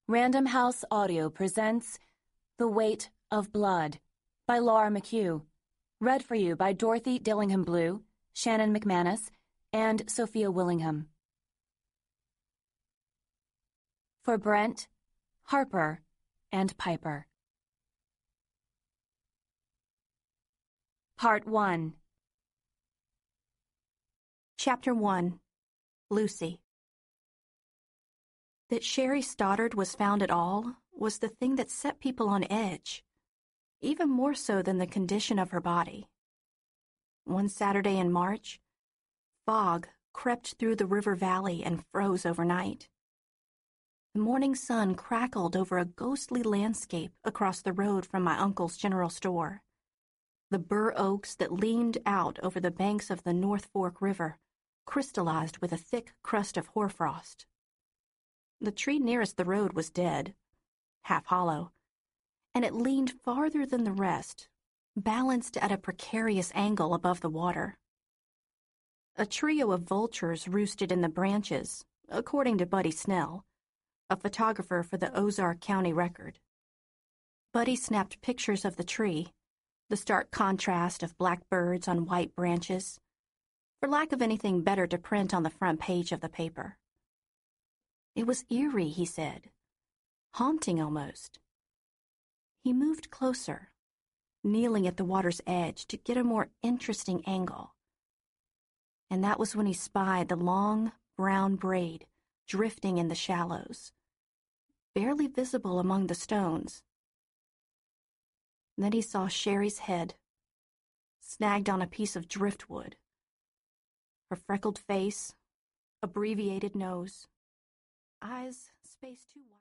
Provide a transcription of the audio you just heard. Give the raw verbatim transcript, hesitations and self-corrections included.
Random House Audio presents The Weight of Blood by Laura McHugh. Read for you by Dorothy Dillingham Blue, Shannon McManus, and Sophia Willingham. For Brent, Harper, and Piper. Part one. Chapter one. Lucy. That Sherry Stoddard was found at all was the thing that set people on edge, even more so than the condition of her body. One Saturday in March, fog crept through the river valley and froze overnight. The morning sun crackled over a ghostly landscape across the road from my uncle's general store. The bur oaks that leaned out over the banks of the North Fork River crystallized with a thick crust of hoarfrost. The tree nearest the road was dead, half hollow, and it leaned farther than the rest, balanced at a precarious angle above the water. A trio of vultures roosted in the branches, according to Buddy Snell, a photographer for the Ozark County Record. Buddy snapped pictures of the tree, the stark contrast of black birds on white branches, for lack of anything better to print on the front page of the paper. It was eerie, he said, haunting almost. He moved closer, kneeling at the water's edge to get a more interesting angle. And that was when he spied the long, brown braid drifting in the shallows, barely visible among the stones. Then he saw Sherry's head, snagged on a piece of driftwood, her freckled face, abbreviated nose, eyes spaced too wide.